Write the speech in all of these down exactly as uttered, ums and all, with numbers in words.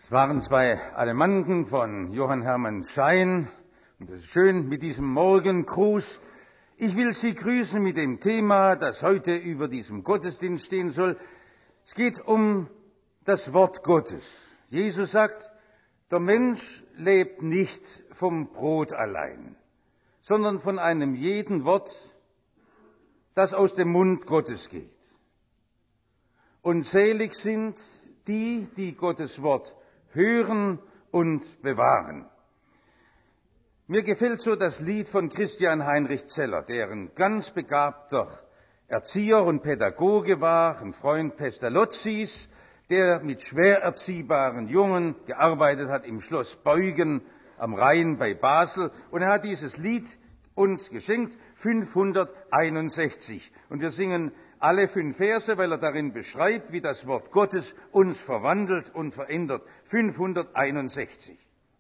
Es waren zwei Allemanden von Johann Hermann Schein. Und es ist schön mit diesem Morgengruß. Ich will Sie grüßen mit dem Thema, das heute über diesem Gottesdienst stehen soll. Es geht um das Wort Gottes. Jesus sagt, der Mensch lebt nicht vom Brot allein, sondern von einem jeden Wort, das aus dem Mund Gottes geht. Und selig sind die, die Gottes Wort hören und bewahren. Mir gefällt so das Lied von Christian Heinrich Zeller, der ein ganz begabter Erzieher und Pädagoge war, ein Freund Pestalozzis, der mit schwer erziehbaren Jungen gearbeitet hat im Schloss Beuggen am Rhein bei Basel. Und er hat dieses Lied uns geschenkt, fünfhunderteinundsechzig. Und wir singen alle fünf Verse, weil er darin beschreibt, wie das Wort Gottes uns verwandelt und verändert. fünfhunderteinundsechzig.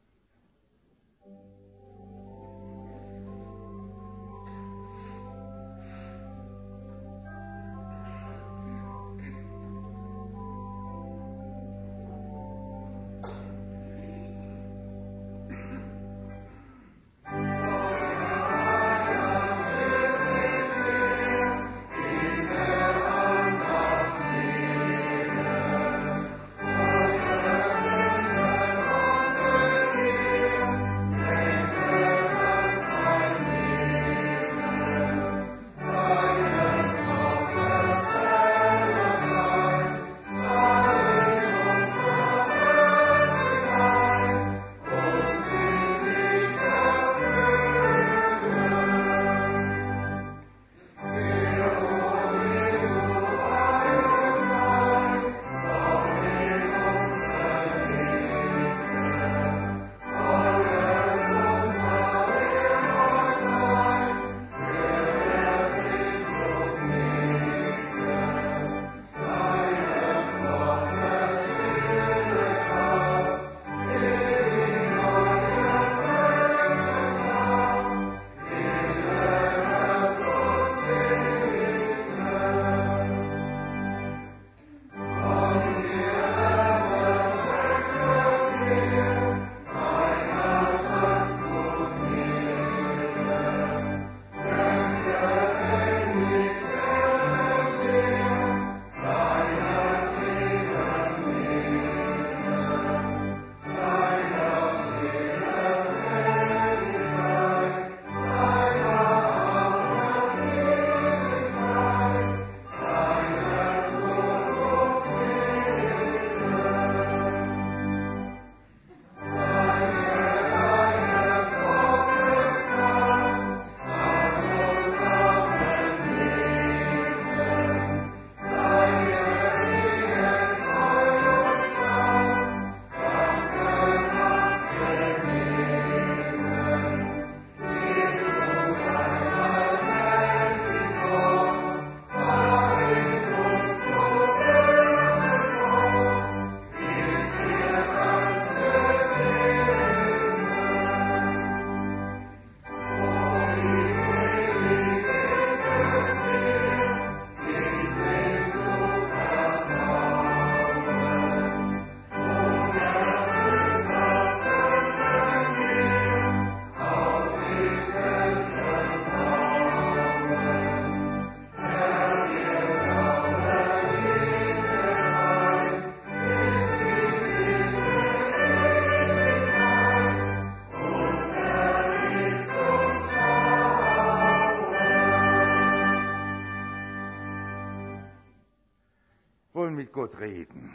Mit Gott reden.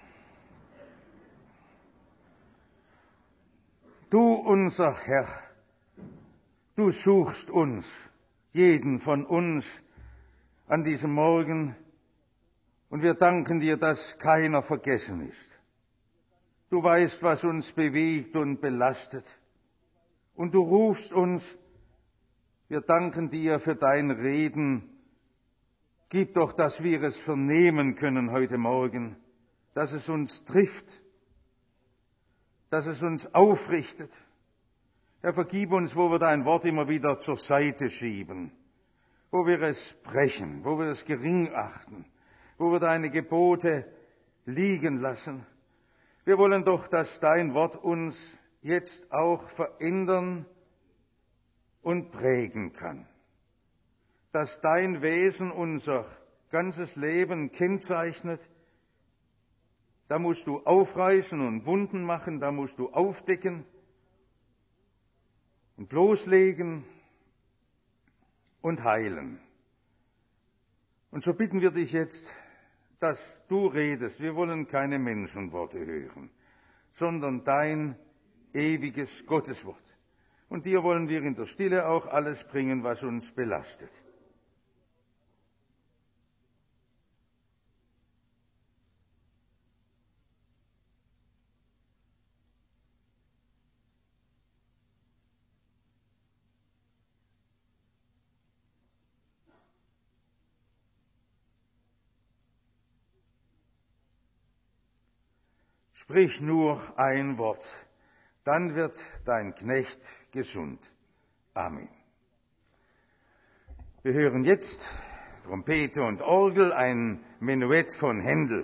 Du, unser Herr, du suchst uns, jeden von uns, an diesem Morgen, und wir danken dir, dass keiner vergessen ist. Du weißt, was uns bewegt und belastet, und du rufst uns. Wir danken dir für dein Reden. Gib doch, dass wir es vernehmen können heute Morgen, dass es uns trifft, dass es uns aufrichtet. Herr, vergib uns, wo wir dein Wort immer wieder zur Seite schieben, wo wir es brechen, wo wir es gering achten, wo wir deine Gebote liegen lassen. Wir wollen doch, dass dein Wort uns jetzt auch verändern und prägen kann. Dass dein Wesen unser ganzes Leben kennzeichnet. Da musst du aufreißen und Wunden machen, da musst du aufdecken und loslegen und heilen. Und so bitten wir dich jetzt, dass du redest. Wir wollen keine Menschenworte hören, sondern dein ewiges Gotteswort. Und dir wollen wir in der Stille auch alles bringen, was uns belastet. Sprich nur ein Wort, dann wird dein Knecht gesund. Amen. Wir hören jetzt Trompete und Orgel, ein Menuett von Händel.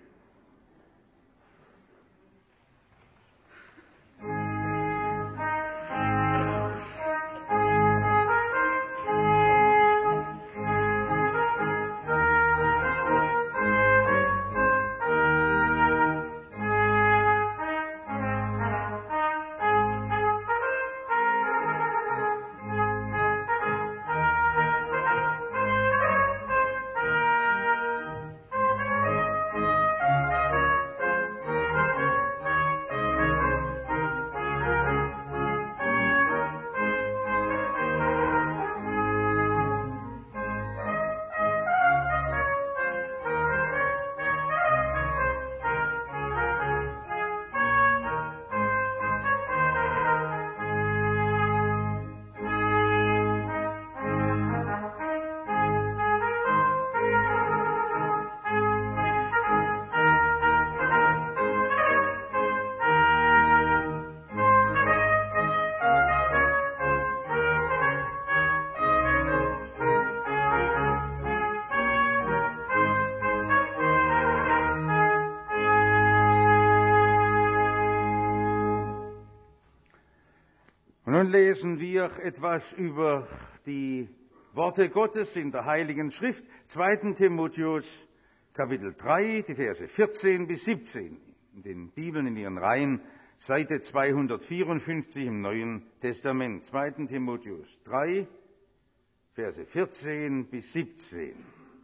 Nun lesen wir etwas über die Worte Gottes in der Heiligen Schrift, zweiten Timotheus, Kapitel drei, die Verse vierzehn bis siebzehn, in den Bibeln in ihren Reihen, Seite zweihundertvierundfünfzig im Neuen Testament. zweiten Timotheus drei, Verse vierzehn bis siebzehn.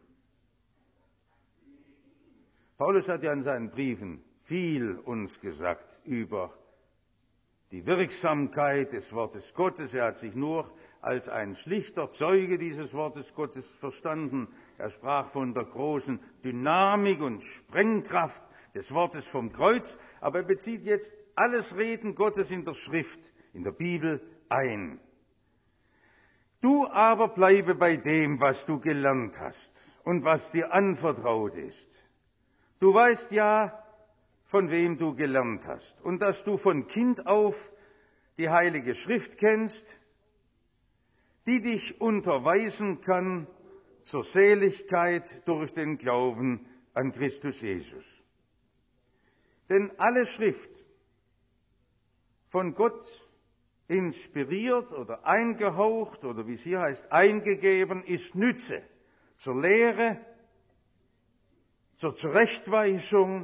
Paulus hat ja in seinen Briefen viel uns gesagt über die Wirksamkeit des Wortes Gottes. Er hat sich nur als ein schlichter Zeuge dieses Wortes Gottes verstanden. Er sprach von der großen Dynamik und Sprengkraft des Wortes vom Kreuz, aber er bezieht jetzt alles Reden Gottes in der Schrift, in der Bibel ein. Du aber bleibe bei dem, was du gelernt hast und was dir anvertraut ist. Du weißt ja, von wem du gelernt hast, und dass du von Kind auf die Heilige Schrift kennst, die dich unterweisen kann zur Seligkeit durch den Glauben an Christus Jesus. Denn alle Schrift, von Gott inspiriert oder eingehaucht oder wie es hier heißt, eingegeben, ist Nütze zur Lehre, zur Zurechtweisung,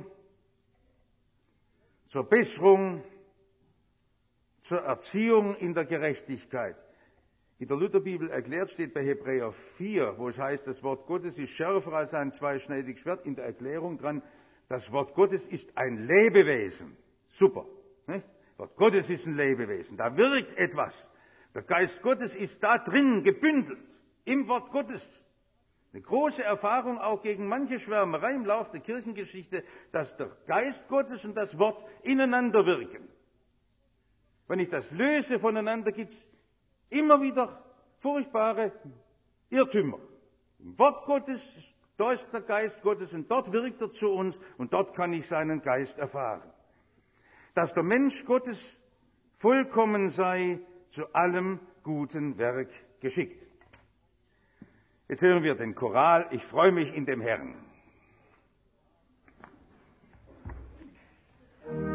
zur Besserung, zur Erziehung in der Gerechtigkeit. In der Lutherbibel erklärt steht bei Hebräer vier, wo es heißt, das Wort Gottes ist schärfer als ein zweischneidiges Schwert, in der Erklärung dran, das Wort Gottes ist ein Lebewesen. Super, nicht? Das Wort Gottes ist ein Lebewesen, da wirkt etwas. Der Geist Gottes ist da drin gebündelt, im Wort Gottes. Eine große Erfahrung auch gegen manche Schwärmerei im Lauf der Kirchengeschichte, dass der Geist Gottes und das Wort ineinander wirken. Wenn ich das löse voneinander, gibt es immer wieder furchtbare Irrtümer. Im Wort Gottes, da ist der Geist Gottes und dort wirkt er zu uns und dort kann ich seinen Geist erfahren. Dass der Mensch Gottes vollkommen sei, zu allem guten Werk geschickt. Jetzt hören wir den Choral, ich freue mich in dem Herrn.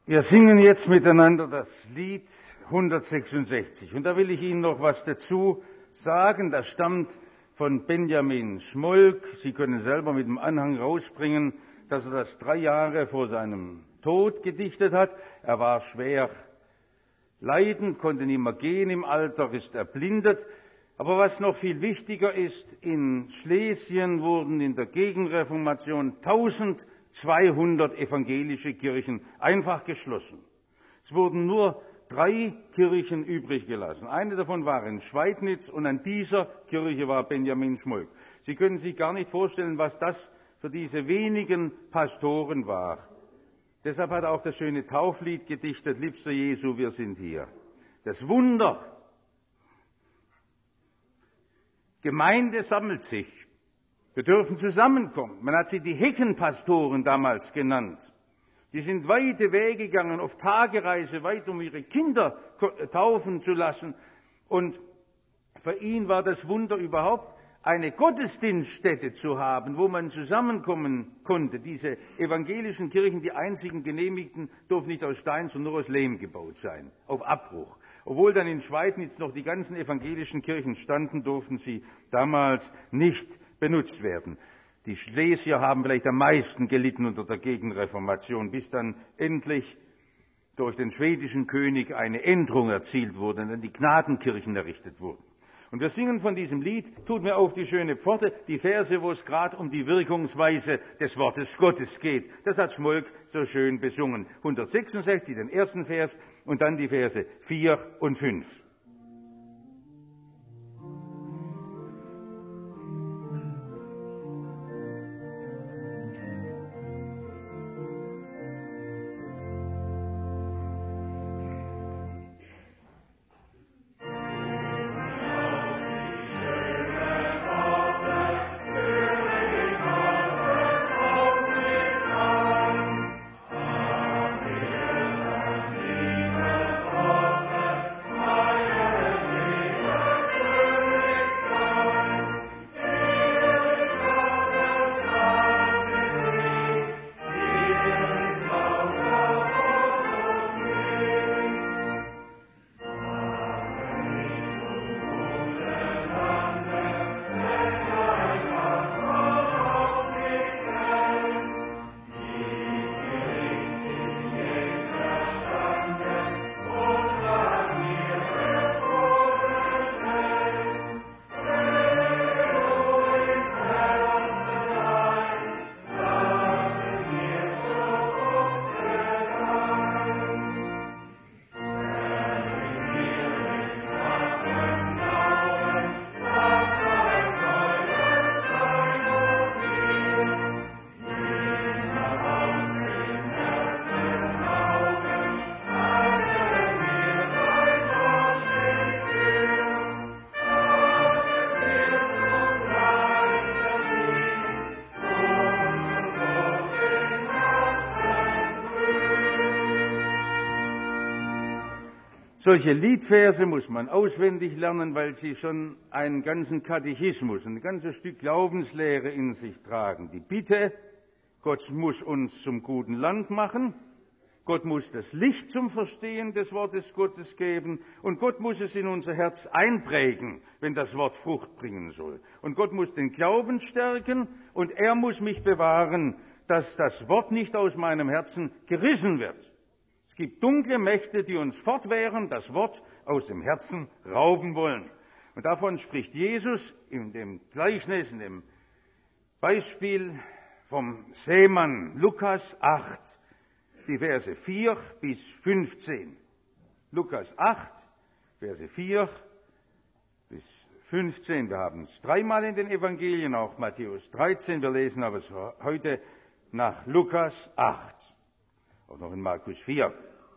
Wir singen jetzt miteinander das Lied hundertsechsundsechzig. Und da will ich Ihnen noch was dazu sagen. Das stammt von Benjamin Schmolk. Sie können selber mit dem Anhang rausbringen, dass er das drei Jahre vor seinem Tod gedichtet hat. Er war schwer leidend, konnte nicht mehr gehen im Alter, ist erblindet. Aber was noch viel wichtiger ist, in Schlesien wurden in der Gegenreformation eintausendzweihundert evangelische Kirchen einfach geschlossen. Es wurden nur drei Kirchen übrig gelassen. Eine davon war in Schweidnitz und an dieser Kirche war Benjamin Schmolk. Sie können sich gar nicht vorstellen, was das für diese wenigen Pastoren war. Deshalb hat er auch das schöne Tauflied gedichtet, Liebster Jesu, wir sind hier. Das Wunder. Gemeinde sammelt sich. Wir dürfen zusammenkommen. Man hat sie die Heckenpastoren damals genannt. Die sind weite Wege gegangen, auf Tagereise weit, um ihre Kinder taufen zu lassen. Und für ihn war das Wunder überhaupt, eine Gottesdienststätte zu haben, wo man zusammenkommen konnte. Diese evangelischen Kirchen, die einzigen genehmigten, durften nicht aus Stein, sondern nur aus Lehm gebaut sein, auf Abbruch. Obwohl dann in Schweidnitz noch die ganzen evangelischen Kirchen standen, durften sie damals nicht benutzt werden. Die Schlesier haben vielleicht am meisten gelitten unter der Gegenreformation, bis dann endlich durch den schwedischen König eine Änderung erzielt wurde und dann die Gnadenkirchen errichtet wurden. Und wir singen von diesem Lied, tut mir auf die schöne Pforte, die Verse, wo es gerade um die Wirkungsweise des Wortes Gottes geht. Das hat Schmolk so schön besungen. hundertsechsundsechzig, den ersten Vers, und dann die Verse vier und fünf. Solche Liedverse muss man auswendig lernen, weil sie schon einen ganzen Katechismus, ein ganzes Stück Glaubenslehre in sich tragen. Die Bitte, Gott muss uns zum guten Land machen, Gott muss das Licht zum Verstehen des Wortes Gottes geben und Gott muss es in unser Herz einprägen, wenn das Wort Frucht bringen soll. Und Gott muss den Glauben stärken und er muss mich bewahren, dass das Wort nicht aus meinem Herzen gerissen wird. Es gibt dunkle Mächte, die uns fortwährend das Wort aus dem Herzen rauben wollen. Und davon spricht Jesus in dem Gleichnis, in dem Beispiel vom Sämann, Lukas acht, die Verse vier bis fünfzehn. Lukas acht, Verse vier bis fünfzehn. Wir haben es dreimal in den Evangelien, auch Matthäus dreizehn. Wir lesen aber es heute nach Lukas acht. Auch noch in Markus vier.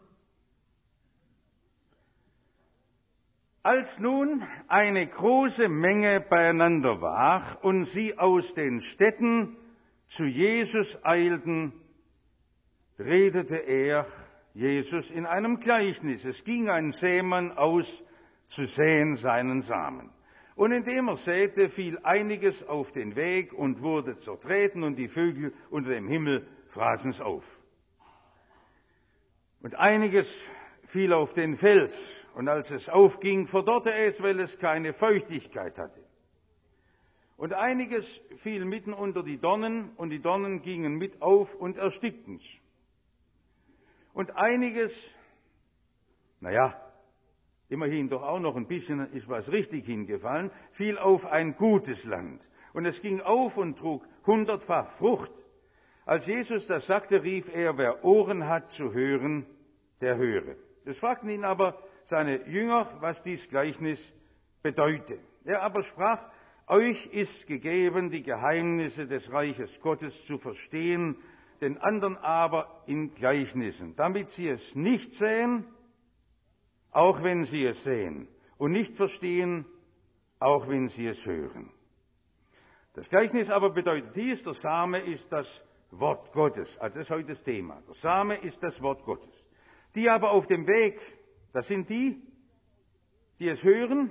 Als nun eine große Menge beieinander war und sie aus den Städten zu Jesus eilten, redete er, Jesus, in einem Gleichnis. Es ging ein Sämann aus, zu säen seinen Samen. Und indem er säte, fiel einiges auf den Weg und wurde zertreten, und die Vögel unter dem Himmel fraßen es auf. Und einiges fiel auf den Fels, und als es aufging, verdorrte es, weil es keine Feuchtigkeit hatte. Und einiges fiel mitten unter die Dornen, und die Dornen gingen mit auf und erstickten's. Und einiges, naja, immerhin doch auch noch ein bisschen ist was richtig hingefallen, fiel auf ein gutes Land. Und es ging auf und trug hundertfach Frucht. Als Jesus das sagte, rief er, wer Ohren hat zu hören, der höre. Es fragten ihn aber seine Jünger, was dies Gleichnis bedeute. Er aber sprach, euch ist gegeben, die Geheimnisse des Reiches Gottes zu verstehen, den anderen aber in Gleichnissen, damit sie es nicht sehen, auch wenn sie es sehen, und nicht verstehen, auch wenn sie es hören. Das Gleichnis aber bedeutet dies, der Same ist das Wort Gottes. Also das ist heute das Thema. Der Same ist das Wort Gottes. Die aber auf dem Weg, das sind die, die es hören.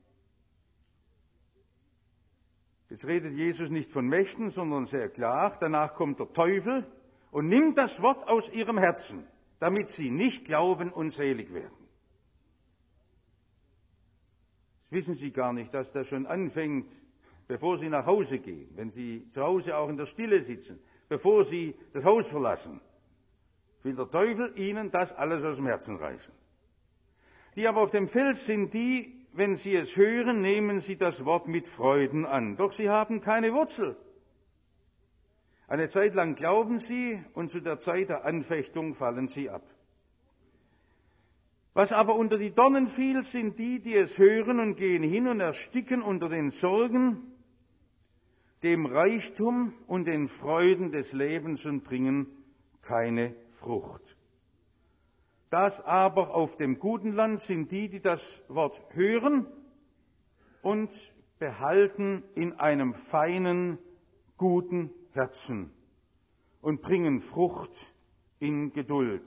Jetzt redet Jesus nicht von Mächten, sondern sehr klar. Danach kommt der Teufel und nimmt das Wort aus ihrem Herzen, damit sie nicht glauben und selig werden. Das wissen Sie gar nicht, dass das schon anfängt, bevor Sie nach Hause gehen, wenn Sie zu Hause auch in der Stille sitzen, bevor Sie das Haus verlassen, will der Teufel Ihnen das alles aus dem Herzen reißen. Die aber auf dem Fels sind die, wenn sie es hören, nehmen sie das Wort mit Freuden an. Doch sie haben keine Wurzel. Eine Zeit lang glauben sie und zu der Zeit der Anfechtung fallen sie ab. Was aber unter die Dornen fiel, sind die, die es hören und gehen hin und ersticken unter den Sorgen, dem Reichtum und den Freuden des Lebens und bringen keine Frucht. Das aber auf dem guten Land sind die, die das Wort hören und behalten in einem feinen, guten Herzen und bringen Frucht in Geduld.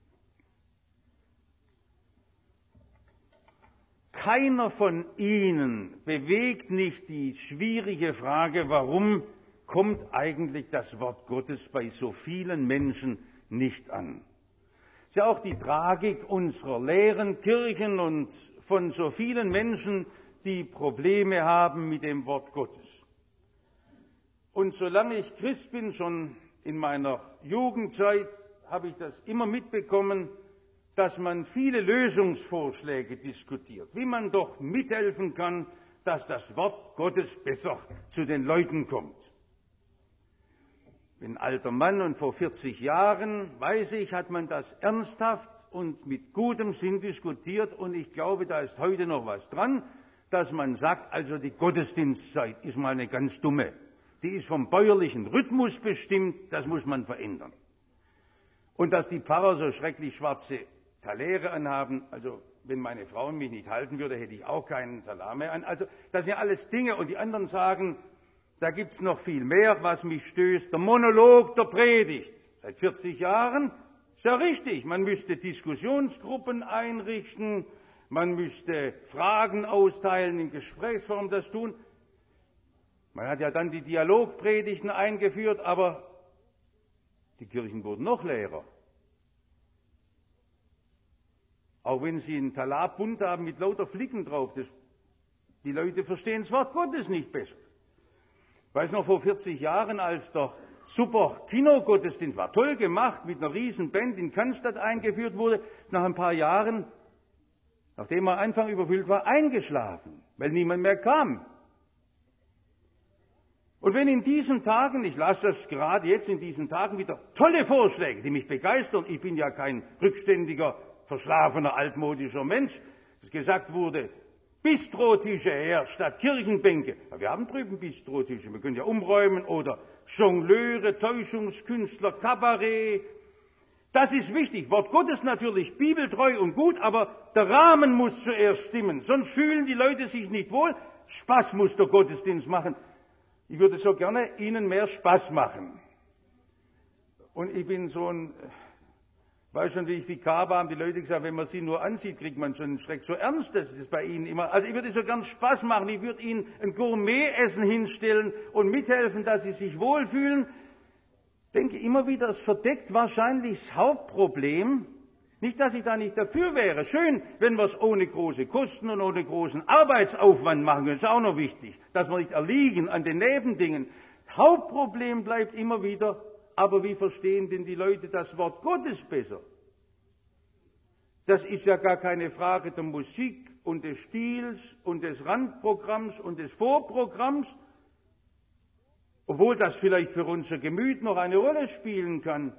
Keiner von Ihnen bewegt nicht die schwierige Frage, warum kommt eigentlich das Wort Gottes bei so vielen Menschen nicht an? Das ist ja auch die Tragik unserer leeren Kirchen und von so vielen Menschen, die Probleme haben mit dem Wort Gottes. Und solange ich Christ bin, schon in meiner Jugendzeit, habe ich das immer mitbekommen, dass man viele Lösungsvorschläge diskutiert, wie man doch mithelfen kann, dass das Wort Gottes besser zu den Leuten kommt. Ich bin ein alter Mann und vor vierzig Jahren, weiß ich, hat man das ernsthaft und mit gutem Sinn diskutiert und ich glaube, da ist heute noch was dran, dass man sagt, also die Gottesdienstzeit ist mal eine ganz dumme. Die ist vom bäuerlichen Rhythmus bestimmt, das muss man verändern. Und dass die Pfarrer so schrecklich schwarze Talere anhaben, also wenn meine Frau mich nicht halten würde, hätte ich auch keinen Talar mehr an. Also das sind ja alles Dinge und die anderen sagen, da gibt's noch viel mehr, was mich stößt. Der Monolog der Predigt. Seit vierzig Jahren ist ja richtig. Man müsste Diskussionsgruppen einrichten, man müsste Fragen austeilen, in Gesprächsform das tun. Man hat ja dann die Dialogpredigten eingeführt, aber die Kirchen wurden noch leerer. Auch wenn sie einen Talar bunt haben mit lauter Flicken drauf, das, die Leute verstehen das Wort Gottes nicht besser. Ich weiß noch vor vierzig Jahren, als der super Kinogottesdienst war, toll gemacht, mit einer riesen Band in Cannstatt eingeführt wurde, nach ein paar Jahren, nachdem er Anfang überfüllt war, eingeschlafen, weil niemand mehr kam. Und wenn in diesen Tagen, ich lasse das gerade jetzt in diesen Tagen wieder tolle Vorschläge, die mich begeistern, ich bin ja kein rückständiger, verschlafener, altmodischer Mensch, dass gesagt wurde, Bistrotische her statt Kirchenbänke. Ja, wir haben drüben Bistrotische, wir können ja umräumen oder Jongleure, Täuschungskünstler, Kabarett. Das ist wichtig. Wort Gottes natürlich bibeltreu und gut, aber der Rahmen muss zuerst stimmen, sonst fühlen die Leute sich nicht wohl. Spaß muss der Gottesdienst machen. Ich würde so gerne Ihnen mehr Spaß machen. Und ich bin so ein, weiß schon, wie ich Vikar war, haben die Leute gesagt, wenn man Sie nur ansieht, kriegt man schon einen Schreck. So ernst ist es bei Ihnen immer. Also ich würde so gern Spaß machen. Ich würde Ihnen ein Gourmet-Essen hinstellen und mithelfen, dass Sie sich wohlfühlen. Ich denke immer wieder, es verdeckt wahrscheinlich das Hauptproblem, Nicht, dass ich da nicht dafür wäre. Schön, wenn wir es ohne große Kosten und ohne großen Arbeitsaufwand machen können. Das ist auch noch wichtig, dass wir nicht erliegen an den Nebendingen. Hauptproblem bleibt immer wieder, aber wie verstehen denn die Leute das Wort Gottes besser? Das ist ja gar keine Frage der Musik und des Stils und des Randprogramms und des Vorprogramms, obwohl das vielleicht für unser Gemüt noch eine Rolle spielen kann.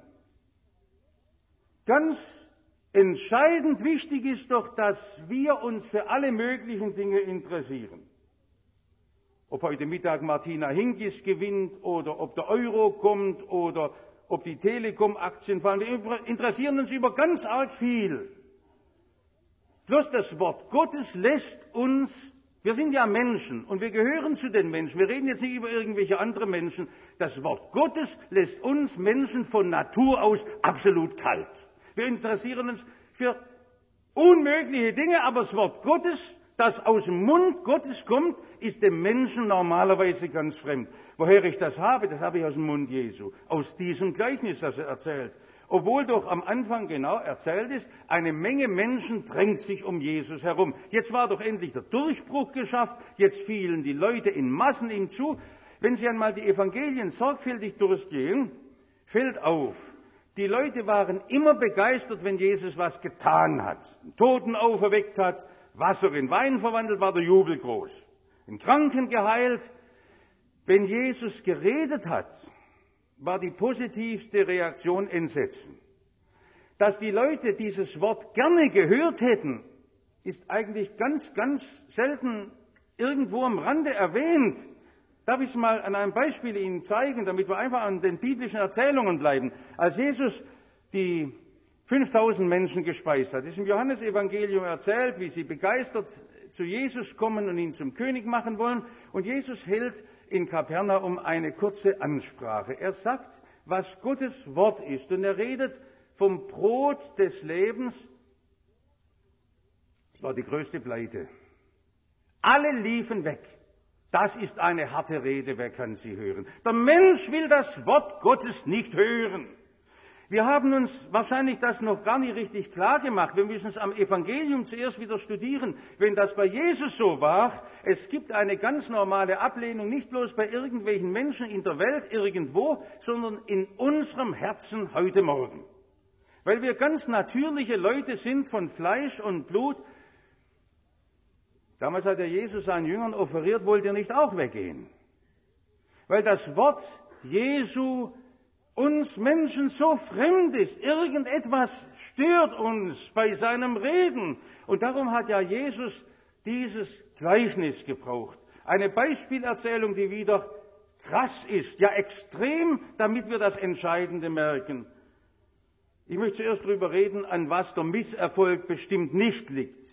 Ganz entscheidend wichtig ist doch, dass wir uns für alle möglichen Dinge interessieren. Ob heute Mittag Martina Hingis gewinnt oder ob der Euro kommt oder ob die Telekom-Aktien fallen. Wir interessieren uns über ganz arg viel. Bloß das Wort Gottes lässt uns, wir sind ja Menschen und wir gehören zu den Menschen. Wir reden jetzt nicht über irgendwelche andere Menschen. Das Wort Gottes lässt uns Menschen von Natur aus absolut kalt. Wir interessieren uns für unmögliche Dinge, aber das Wort Gottes, das aus dem Mund Gottes kommt, ist dem Menschen normalerweise ganz fremd. Woher ich das habe, das habe ich aus dem Mund Jesu, aus diesem Gleichnis, das er erzählt. Obwohl doch am Anfang genau erzählt ist, eine Menge Menschen drängt sich um Jesus herum. Jetzt war doch endlich der Durchbruch geschafft, jetzt fielen die Leute in Massen ihm zu. Wenn Sie einmal die Evangelien sorgfältig durchgehen, fällt auf, die Leute waren immer begeistert, wenn Jesus was getan hat. Einen Toten auferweckt hat, Wasser in Wein verwandelt, war der Jubel groß. Den Kranken geheilt. Wenn Jesus geredet hat, war die positivste Reaktion Entsetzen. Dass die Leute dieses Wort gerne gehört hätten, ist eigentlich ganz, ganz selten irgendwo am Rande erwähnt. Darf ich es mal an einem Beispiel Ihnen zeigen, damit wir einfach an den biblischen Erzählungen bleiben. Als Jesus die fünftausend Menschen gespeist hat, ist im Johannesevangelium erzählt, wie sie begeistert zu Jesus kommen und ihn zum König machen wollen. Und Jesus hält in Kapernaum eine kurze Ansprache. Er sagt, was Gottes Wort ist. Und er redet vom Brot des Lebens. Das war die größte Pleite. Alle liefen weg. Das ist eine harte Rede, wer kann sie hören? Der Mensch will das Wort Gottes nicht hören. Wir haben uns wahrscheinlich das noch gar nicht richtig klar gemacht. Wir müssen es am Evangelium zuerst wieder studieren. Wenn das bei Jesus so war, es gibt eine ganz normale Ablehnung, nicht bloß bei irgendwelchen Menschen in der Welt irgendwo, sondern in unserem Herzen heute Morgen. Weil wir ganz natürliche Leute sind von Fleisch und Blut. Damals hat der Jesus seinen Jüngern offeriert, wollt ihr nicht auch weggehen? Weil das Wort Jesu uns Menschen so fremd ist. Irgendetwas stört uns bei seinem Reden. Und darum hat ja Jesus dieses Gleichnis gebraucht. Eine Beispielerzählung, die wieder krass ist, ja extrem, damit wir das Entscheidende merken. Ich möchte zuerst darüber reden, an was der Misserfolg bestimmt nicht liegt.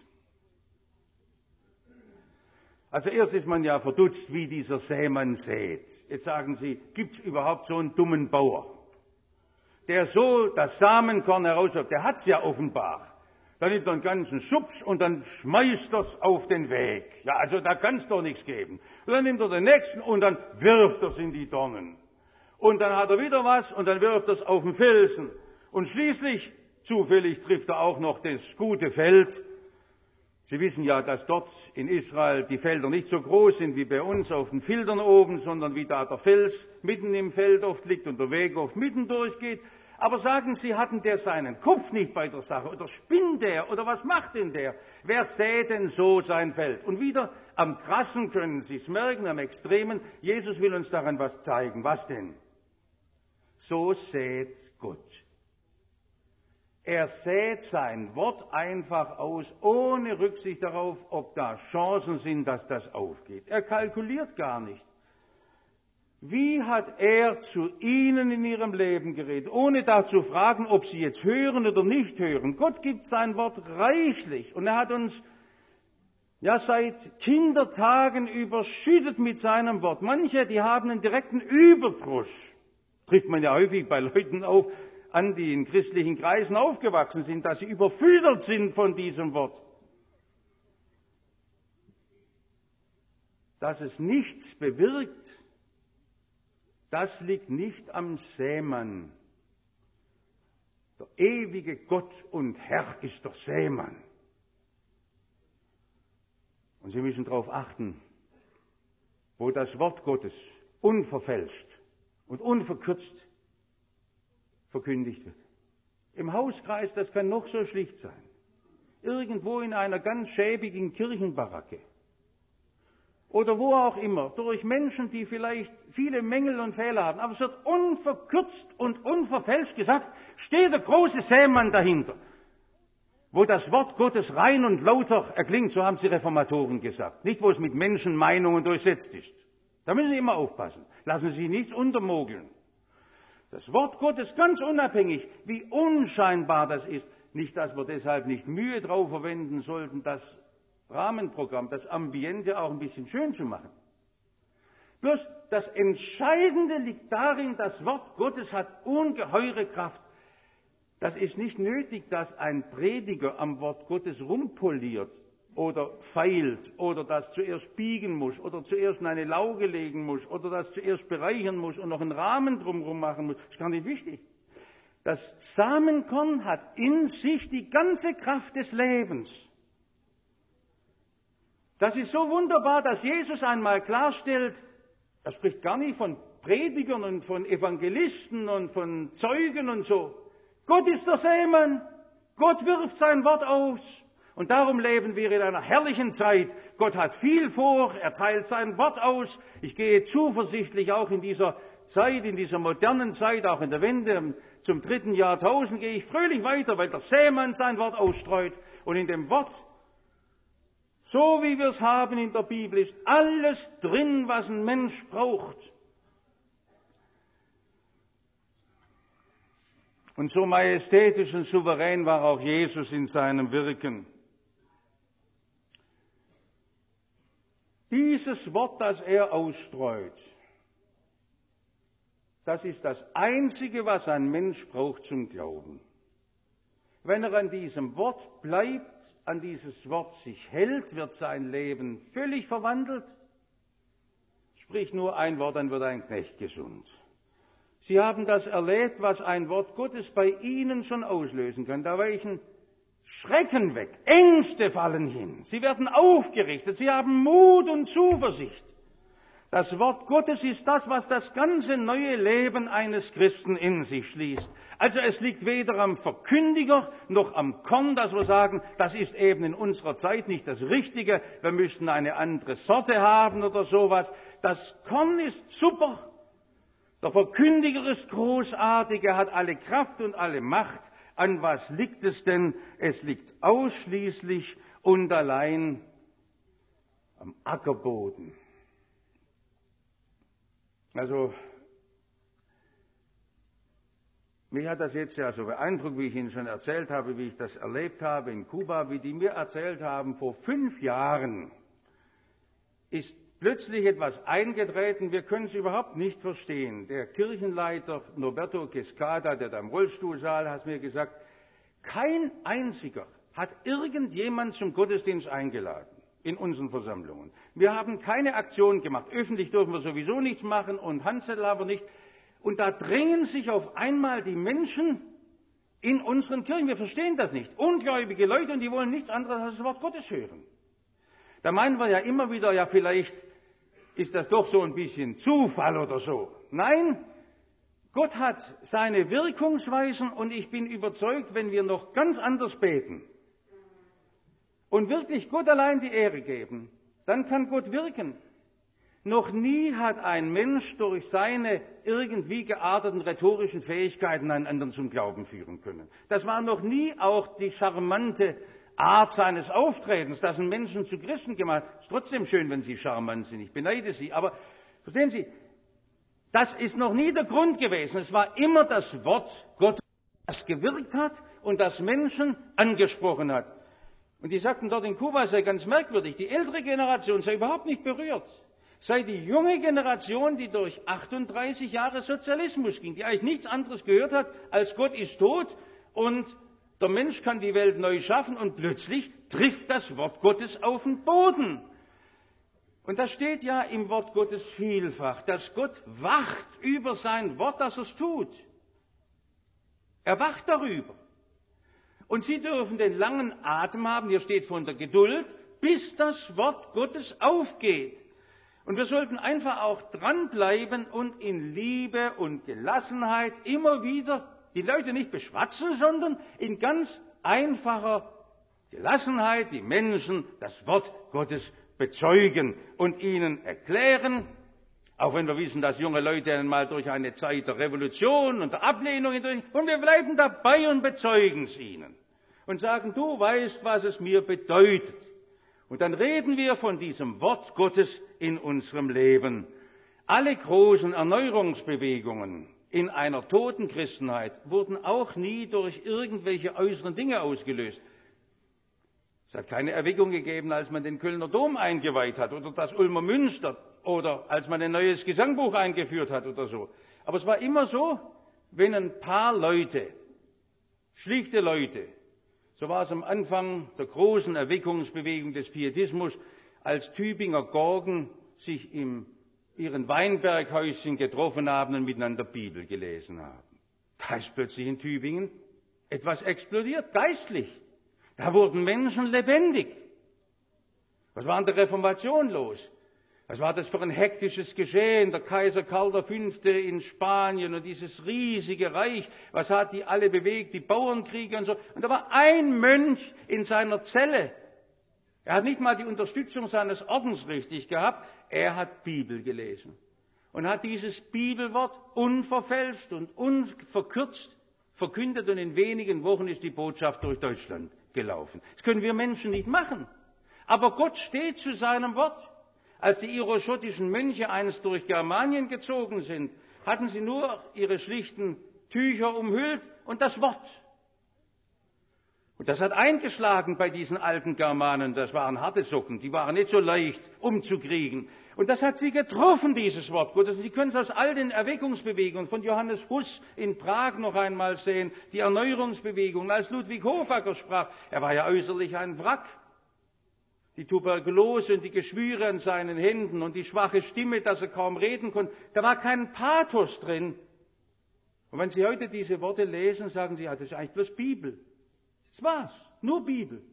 Also erst ist man ja verdutzt, wie dieser Sämann sät. Jetzt sagen Sie, gibt es überhaupt so einen dummen Bauer, der so das Samenkorn herauswirft? Der hat es ja offenbar. Dann nimmt er einen ganzen Schubs und dann schmeißt er es auf den Weg. Ja, also da kann es doch nichts geben. Und dann nimmt er den nächsten und dann wirft er es in die Dornen. Und dann hat er wieder was und dann wirft er es auf den Felsen. Und schließlich, zufällig, trifft er auch noch das gute Feld. Sie wissen ja, dass dort in Israel die Felder nicht so groß sind wie bei uns auf den Filtern oben, sondern wie da der Fels mitten im Feld oft liegt und der Weg oft mitten durchgeht. Aber sagen Sie, hatten der seinen Kopf nicht bei der Sache? Oder spinnt der? Oder was macht denn der? Wer sät denn so sein Feld? Und wieder am Krassen können Sie es merken, am Extremen. Jesus will uns daran was zeigen. Was denn? So sät Gott. Er sät sein Wort einfach aus, ohne Rücksicht darauf, ob da Chancen sind, dass das aufgeht. Er kalkuliert gar nicht. Wie hat er zu Ihnen in Ihrem Leben geredet, ohne da zu fragen, ob Sie jetzt hören oder nicht hören? Gott gibt sein Wort reichlich und er hat uns ja seit Kindertagen überschüttet mit seinem Wort. Manche, die haben einen direkten Überdruss. Trifft man ja häufig bei Leuten auf, an, die in christlichen Kreisen aufgewachsen sind, dass sie überfüttert sind von diesem Wort. Dass es nichts bewirkt, das liegt nicht am Sämann. Der ewige Gott und Herr ist der Sämann. Und Sie müssen darauf achten, wo das Wort Gottes unverfälscht und unverkürzt verkündigt wird. Im Hauskreis, das kann noch so schlicht sein. Irgendwo in einer ganz schäbigen Kirchenbaracke. Oder wo auch immer, durch Menschen, die vielleicht viele Mängel und Fehler haben. Aber es wird unverkürzt und unverfälscht gesagt, steht der große Sämann dahinter. Wo das Wort Gottes rein und lauter erklingt, so haben sie Reformatoren gesagt. Nicht, wo es mit Menschenmeinungen durchsetzt ist. Da müssen Sie immer aufpassen. Lassen Sie sich nichts untermogeln. Das Wort Gottes, ganz unabhängig, wie unscheinbar das ist. Nicht, dass wir deshalb nicht Mühe drauf verwenden sollten, das Rahmenprogramm, das Ambiente auch ein bisschen schön zu machen. Bloß das Entscheidende liegt darin, das Wort Gottes hat ungeheure Kraft. Das ist nicht nötig, dass ein Prediger am Wort Gottes rumpoliert oder feilt oder das zuerst biegen muss oder zuerst in eine Lauge legen muss oder das zuerst bereichern muss und noch einen Rahmen drumherum machen muss. Das ist gar nicht wichtig. Das Samenkorn hat in sich die ganze Kraft des Lebens. Das ist so wunderbar, dass Jesus einmal klarstellt, er spricht gar nicht von Predigern und von Evangelisten und von Zeugen und so. Gott ist der Sämann. Gott wirft sein Wort aus. Und darum leben wir in einer herrlichen Zeit. Gott hat viel vor, er teilt sein Wort aus. Ich gehe zuversichtlich auch in dieser Zeit, in dieser modernen Zeit, auch in der Wende zum dritten Jahrtausend, gehe ich fröhlich weiter, weil der Sämann sein Wort ausstreut. Und in dem Wort, so wie wir es haben in der Bibel, ist alles drin, was ein Mensch braucht. Und so majestätisch und souverän war auch Jesus in seinem Wirken. Dieses Wort, das er ausstreut, das ist das Einzige, was ein Mensch braucht zum Glauben. Wenn er an diesem Wort bleibt, an dieses Wort sich hält, wird sein Leben völlig verwandelt. Sprich nur ein Wort, dann wird ein Knecht gesund. Sie haben das erlebt, was ein Wort Gottes bei Ihnen schon auslösen kann. Da weichen Schrecken weg, Ängste fallen hin. Sie werden aufgerichtet, Sie haben Mut und Zuversicht. Das Wort Gottes ist das, was das ganze neue Leben eines Christen in sich schließt. Also es liegt weder am Verkündiger noch am Korn, dass wir sagen, das ist eben in unserer Zeit nicht das Richtige, wir müssten eine andere Sorte haben oder sowas. Das Korn ist super. Der Verkündiger ist großartig, er hat alle Kraft und alle Macht. An was liegt es denn? Es liegt ausschließlich und allein am Ackerboden. Also, mich hat das jetzt ja so beeindruckt, wie ich Ihnen schon erzählt habe, wie ich das erlebt habe in Kuba, wie die mir erzählt haben, vor fünf Jahren ist plötzlich etwas eingetreten, wir können es überhaupt nicht verstehen. Der Kirchenleiter Norberto Quescada, der da im Rollstuhl saß, hat mir gesagt, kein einziger hat irgendjemand zum Gottesdienst eingeladen in unseren Versammlungen. Wir haben keine Aktion gemacht. Öffentlich dürfen wir sowieso nichts machen und Handzettel haben wir nicht. Und da drängen sich auf einmal die Menschen in unseren Kirchen. Wir verstehen das nicht. Ungläubige Leute, und die wollen nichts anderes als das Wort Gottes hören. Da meinen wir ja immer wieder, ja vielleicht ist das doch so ein bisschen Zufall oder so. Nein, Gott hat seine Wirkungsweisen und ich bin überzeugt, wenn wir noch ganz anders beten und wirklich Gott allein die Ehre geben, dann kann Gott wirken. Noch nie hat ein Mensch durch seine irgendwie gearteten rhetorischen Fähigkeiten einen anderen zum Glauben führen können. Das war noch nie auch die charmante Art seines Auftretens, das einen Menschen zu Christen gemacht hat. Ist trotzdem schön, wenn Sie charmant sind, ich beneide Sie. Aber verstehen Sie, das ist noch nie der Grund gewesen. Es war immer das Wort Gottes, das gewirkt hat und das Menschen angesprochen hat. Und die sagten dort in Kuba, sei ganz merkwürdig, die ältere Generation sei überhaupt nicht berührt. Sei die junge Generation, die durch achtunddreißig Jahre Sozialismus ging, die eigentlich nichts anderes gehört hat, als Gott ist tot und der Mensch kann die Welt neu schaffen und plötzlich trifft das Wort Gottes auf den Boden. Und da steht ja im Wort Gottes vielfach, dass Gott wacht über sein Wort, dass er es tut. Er wacht darüber. Und Sie dürfen den langen Atem haben, hier steht von der Geduld, bis das Wort Gottes aufgeht. Und wir sollten einfach auch dranbleiben und in Liebe und Gelassenheit immer wieder die Leute nicht beschwatzen, sondern in ganz einfacher Gelassenheit die Menschen das Wort Gottes bezeugen und ihnen erklären, auch wenn wir wissen, dass junge Leute einmal durch eine Zeit der Revolution und der Ablehnung hindurch, und wir bleiben dabei und bezeugen es ihnen und sagen, du weißt, was es mir bedeutet. Und dann reden wir von diesem Wort Gottes in unserem Leben. Alle großen Erneuerungsbewegungen in einer toten Christenheit wurden auch nie durch irgendwelche äußeren Dinge ausgelöst. Es hat keine Erweckung gegeben, als man den Kölner Dom eingeweiht hat oder das Ulmer Münster oder als man ein neues Gesangbuch eingeführt hat oder so. Aber es war immer so, wenn ein paar Leute, schlichte Leute, so war es am Anfang der großen Erweckungsbewegung des Pietismus, als Tübinger Gorgen sich in ihren Weinberghäuschen getroffen haben und miteinander Bibel gelesen haben. Da ist plötzlich in Tübingen etwas explodiert, geistlich. Da wurden Menschen lebendig. Was war in der Reformation los? Was war das für ein hektisches Geschehen? Der Kaiser Karl der Fünfte in Spanien und dieses riesige Reich. Was hat die alle bewegt? Die Bauernkriege und so. Und da war ein Mönch in seiner Zelle. Er hat nicht mal die Unterstützung seines Ordens richtig gehabt. Er hat Bibel gelesen. Und hat dieses Bibelwort unverfälscht und unverkürzt verkündet. Und in wenigen Wochen ist die Botschaft durch Deutschland gelaufen. Das können wir Menschen nicht machen. Aber Gott steht zu seinem Wort. Als die iroschottischen Mönche einst durch Germanien gezogen sind, hatten sie nur ihre schlichten Tücher umhüllt und das Wort. Und das hat eingeschlagen bei diesen alten Germanen. Das waren harte Socken, die waren nicht so leicht umzukriegen. Und das hat sie getroffen, dieses Wort Gottes. Sie können es aus all den Erweckungsbewegungen von Johannes Huss in Prag noch einmal sehen, die Erneuerungsbewegungen, als Ludwig Hofacker sprach. Er war ja äußerlich ein Wrack. Die Tuberkulose und die Geschwüre an seinen Händen und die schwache Stimme, dass er kaum reden konnte. Da war kein Pathos drin. Und wenn Sie heute diese Worte lesen, sagen Sie, ja, das ist eigentlich bloß Bibel. Das war's, nur Bibel.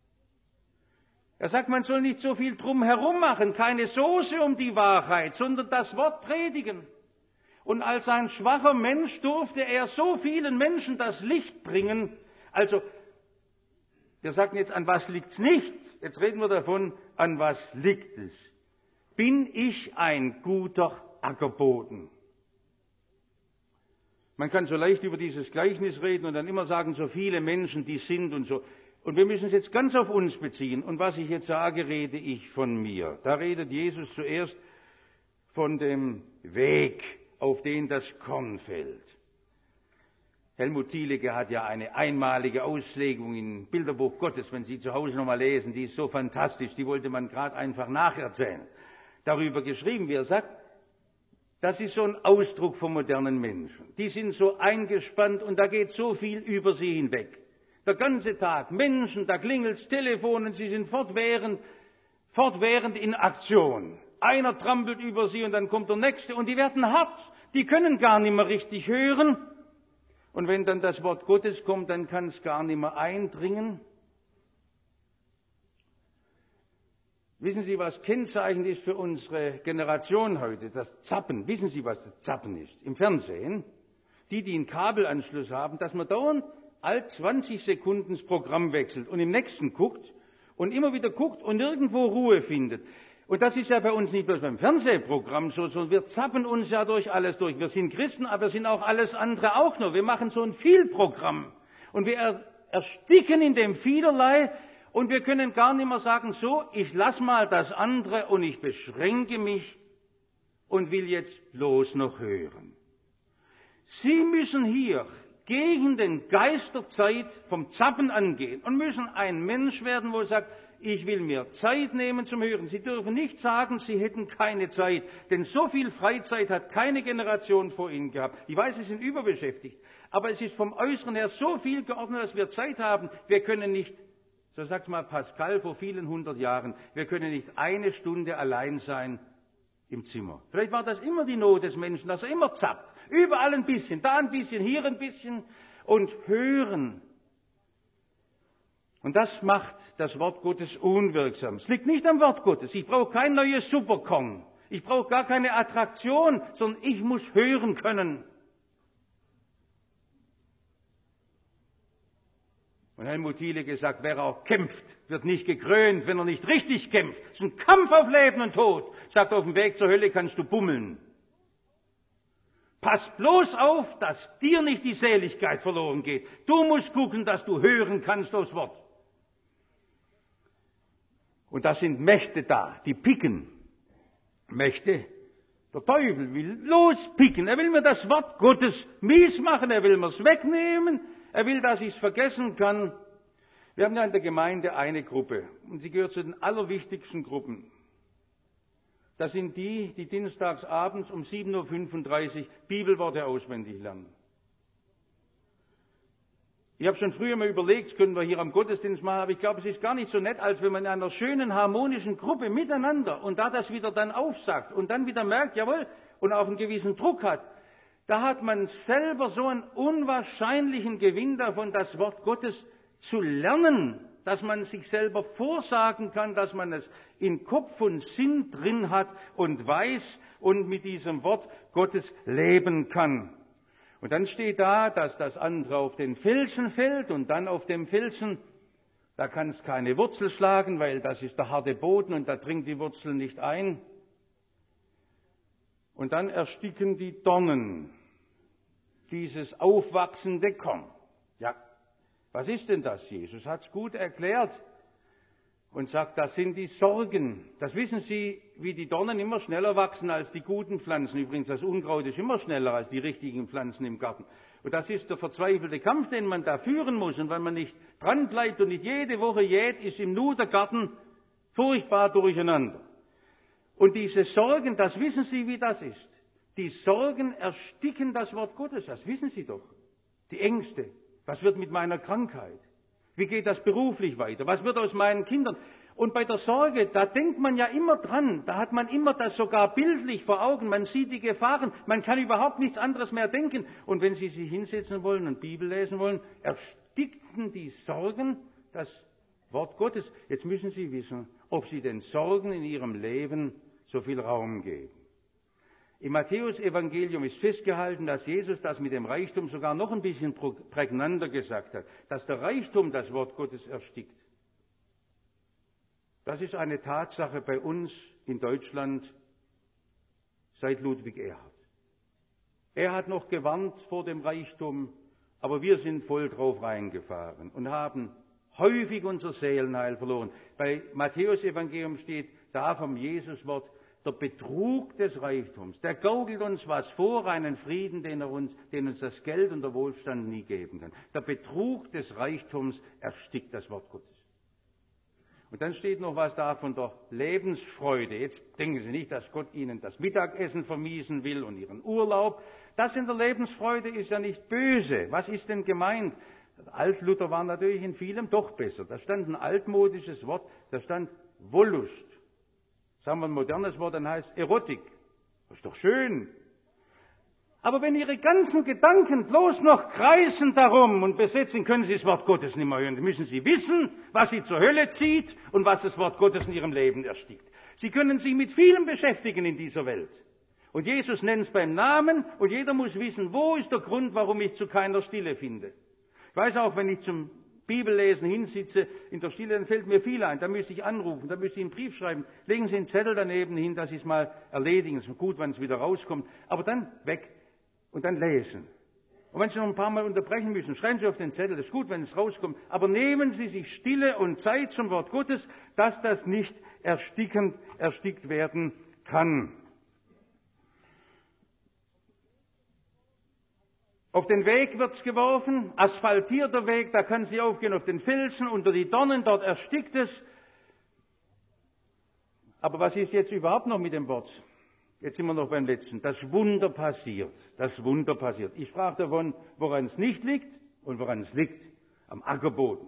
Er sagt, man soll nicht so viel drum herum machen, keine Soße um die Wahrheit, sondern das Wort predigen. Und als ein schwacher Mensch durfte er so vielen Menschen das Licht bringen. Also, wir sagen jetzt, an was liegt's nicht? Jetzt reden wir davon, an was liegt es? Bin ich ein guter Ackerboden? Man kann so leicht über dieses Gleichnis reden und dann immer sagen, so viele Menschen, die sind und so. Und wir müssen es jetzt ganz auf uns beziehen. Und was ich jetzt sage, rede ich von mir. Da redet Jesus zuerst von dem Weg, auf den das Korn fällt. Helmut Thielicke hat ja eine einmalige Auslegung im Bilderbuch Gottes, wenn Sie zu Hause nochmal lesen, die ist so fantastisch, die wollte man gerade einfach nacherzählen. Darüber geschrieben, wie er sagt, das ist so ein Ausdruck von modernen Menschen. Die sind so eingespannt und da geht so viel über sie hinweg. Der ganze Tag, Menschen, da klingelt's Telefon und sie sind fortwährend, fortwährend in Aktion. Einer trampelt über sie und dann kommt der Nächste und die werden hart. Die können gar nicht mehr richtig hören. Und wenn dann das Wort Gottes kommt, dann kann es gar nicht mehr eindringen. Wissen Sie, was kennzeichnend ist für unsere Generation heute? Das Zappen. Wissen Sie, was das Zappen ist? Im Fernsehen. Die, die einen Kabelanschluss haben, dass man dauernd all zwanzig Sekunden das Programm wechselt und im nächsten guckt und immer wieder guckt und nirgendwo Ruhe findet. Und das ist ja bei uns nicht bloß beim Fernsehprogramm so, sondern wir zappen uns ja durch alles durch. Wir sind Christen, aber wir sind auch alles andere auch noch. Wir machen so ein Vielprogramm. Und wir ersticken in dem Vielerlei und wir können gar nicht mehr sagen, so, ich lass mal das andere und ich beschränke mich und will jetzt bloß noch hören. Sie müssen hier gegen den Geist der Zeit vom Zappen angehen und müssen ein Mensch werden, wo er sagt, ich will mir Zeit nehmen zum Hören. Sie dürfen nicht sagen, Sie hätten keine Zeit, denn so viel Freizeit hat keine Generation vor Ihnen gehabt. Ich weiß, Sie sind überbeschäftigt, aber es ist vom Äußeren her so viel geordnet, dass wir Zeit haben. Wir können nicht, so sagt mal Pascal vor vielen hundert Jahren, wir können nicht eine Stunde allein sein im Zimmer. Vielleicht war das immer die Not des Menschen, dass er immer zappt. Überall ein bisschen, da ein bisschen, hier ein bisschen. und hören. Und das macht das Wort Gottes unwirksam. Es liegt nicht am Wort Gottes. Ich brauche kein neues Superkong. Ich brauche gar keine Attraktion, sondern ich muss hören können. Und Helmut Thiele gesagt, wer auch kämpft, wird nicht gekrönt, wenn er nicht richtig kämpft. Es ist ein Kampf auf Leben und Tod. Sagt, auf dem Weg zur Hölle kannst du bummeln. Pass bloß auf, dass dir nicht die Seligkeit verloren geht. Du musst gucken, dass du hören kannst aufs Wort. Und da sind Mächte da, die picken. Mächte. Der Teufel will lospicken. Er will mir das Wort Gottes mies machen. Er will mir es wegnehmen. Er will, dass ich es vergessen kann. Wir haben ja in der Gemeinde eine Gruppe. Und sie gehört zu den allerwichtigsten Gruppen. Das sind die, die dienstags abends um sieben Uhr fünfunddreißig Bibelworte auswendig lernen. Ich habe schon früher mal überlegt, das können wir hier am Gottesdienst machen, aber ich glaube, es ist gar nicht so nett, als wenn man in einer schönen, harmonischen Gruppe miteinander und da das wieder dann aufsagt und dann wieder merkt, jawohl, und auch einen gewissen Druck hat, da hat man selber so einen unwahrscheinlichen Gewinn davon, das Wort Gottes zu lernen, dass man sich selber vorsagen kann, dass man es in Kopf und Sinn drin hat und weiß und mit diesem Wort Gottes leben kann. Und dann steht da, dass das andere auf den Felsen fällt und dann auf dem Felsen, da kann es keine Wurzel schlagen, weil das ist der harte Boden und da dringt die Wurzel nicht ein. Und dann ersticken die Dornen, dieses aufwachsende Korn. Ja, was ist denn das? Jesus hat es gut erklärt und sagt, das sind die Sorgen. Das wissen Sie, wie die Dornen immer schneller wachsen als die guten Pflanzen. Übrigens, das Unkraut ist immer schneller als die richtigen Pflanzen im Garten. Und das ist der verzweifelte Kampf, den man da führen muss. Und wenn man nicht dranbleibt und nicht jede Woche jät, ist im Nu der Garten furchtbar durcheinander. Und diese Sorgen, das wissen Sie, wie das ist. Die Sorgen ersticken das Wort Gottes, das wissen Sie doch. Die Ängste. Was wird mit meiner Krankheit? Wie geht das beruflich weiter? Was wird aus meinen Kindern? Und bei der Sorge, da denkt man ja immer dran, da hat man immer das sogar bildlich vor Augen, man sieht die Gefahren, man kann überhaupt nichts anderes mehr denken. Und wenn Sie sich hinsetzen wollen und Bibel lesen wollen, erstickten die Sorgen das Wort Gottes. Jetzt müssen Sie wissen, ob Sie den Sorgen in Ihrem Leben so viel Raum geben. Im Matthäus-Evangelium ist festgehalten, dass Jesus das mit dem Reichtum sogar noch ein bisschen prägnanter gesagt hat, dass der Reichtum das Wort Gottes erstickt. Das ist eine Tatsache bei uns in Deutschland seit Ludwig Erhard. Er hat noch gewarnt vor dem Reichtum, aber wir sind voll drauf reingefahren und haben häufig unser Seelenheil verloren. Bei Matthäus-Evangelium steht da vom Jesuswort, der Betrug des Reichtums, der gaukelt uns was vor, einen Frieden, den, er uns, den uns das Geld und der Wohlstand nie geben kann. Der Betrug des Reichtums erstickt das Wort Gottes. Und dann steht noch was da von der Lebensfreude. Jetzt denken Sie nicht, dass Gott Ihnen das Mittagessen vermiesen will und Ihren Urlaub. Das in der Lebensfreude ist ja nicht böse. Was ist denn gemeint? Altluther war natürlich in vielem doch besser. Da stand ein altmodisches Wort, da stand Wollust. Sagen wir ein modernes Wort, dann heißt Erotik. Das ist doch schön. Aber wenn Ihre ganzen Gedanken bloß noch kreisen darum und besetzen, können Sie das Wort Gottes nicht mehr hören. Dann müssen Sie wissen, was Sie zur Hölle zieht und was das Wort Gottes in Ihrem Leben erstickt. Sie können sich mit vielem beschäftigen in dieser Welt. Und Jesus nennt es beim Namen und jeder muss wissen, wo ist der Grund, warum ich zu keiner Stille finde. Ich weiß auch, wenn ich zum Bibellesen hinsitze, in der Stille, dann fällt mir viel ein. Da müsste ich anrufen, da müsste ich einen Brief schreiben. Legen Sie einen Zettel daneben hin, dass Sie es mal erledigen. Es ist gut, wenn es wieder rauskommt. Aber dann weg und dann lesen. Und wenn Sie noch ein paar Mal unterbrechen müssen, schreiben Sie auf den Zettel. Das ist gut, wenn es rauskommt. Aber nehmen Sie sich Stille und Zeit zum Wort Gottes, dass das nicht erstickend, erstickt werden kann. Auf den Weg wird's geworfen, asphaltierter Weg, da kann sie aufgehen auf den Felsen, unter die Dornen, dort erstickt es. Aber was ist jetzt überhaupt noch mit dem Wort? Jetzt sind wir noch beim letzten. Das Wunder passiert, das Wunder passiert. Ich sprach davon, woran es nicht liegt und woran es liegt, am Ackerboden.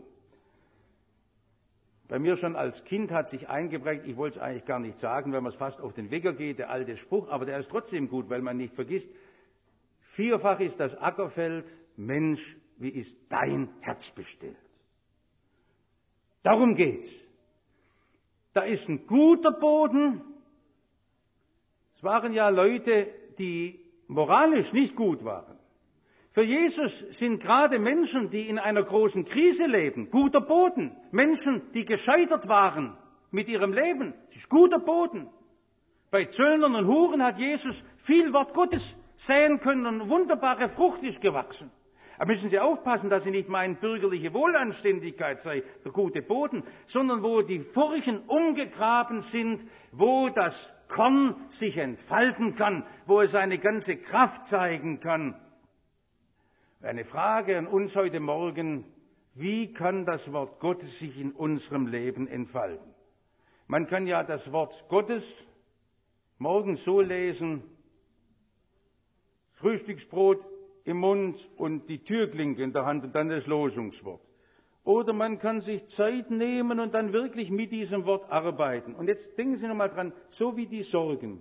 Bei mir schon als Kind hat sich eingeprägt, ich wollte es eigentlich gar nicht sagen, weil man es fast auf den Wecker geht, der alte Spruch, aber der ist trotzdem gut, weil man nicht vergisst, vierfach ist das Ackerfeld Mensch wie ist dein Herz bestellt? Darum geht's. Da ist ein guter Boden. Es waren ja Leute, die moralisch nicht gut waren. Für Jesus sind gerade Menschen, die in einer großen Krise leben, guter Boden. Menschen, die gescheitert waren mit ihrem Leben, das ist guter Boden. Bei Zöllnern und Huren hat Jesus viel Wort Gottes säen können und wunderbare Frucht ist gewachsen. Aber müssen Sie aufpassen, dass Sie nicht meinen, bürgerliche Wohlanständigkeit sei der gute Boden, sondern wo die Furchen umgegraben sind, wo das Korn sich entfalten kann, wo es seine ganze Kraft zeigen kann. Eine Frage an uns heute Morgen: Wie kann das Wort Gottes sich in unserem Leben entfalten? Man kann ja das Wort Gottes morgens so lesen: Frühstücksbrot im Mund und die Türklinke in der Hand und dann das Losungswort. Oder man kann sich Zeit nehmen und dann wirklich mit diesem Wort arbeiten. Und jetzt denken Sie nochmal dran, so wie die Sorgen,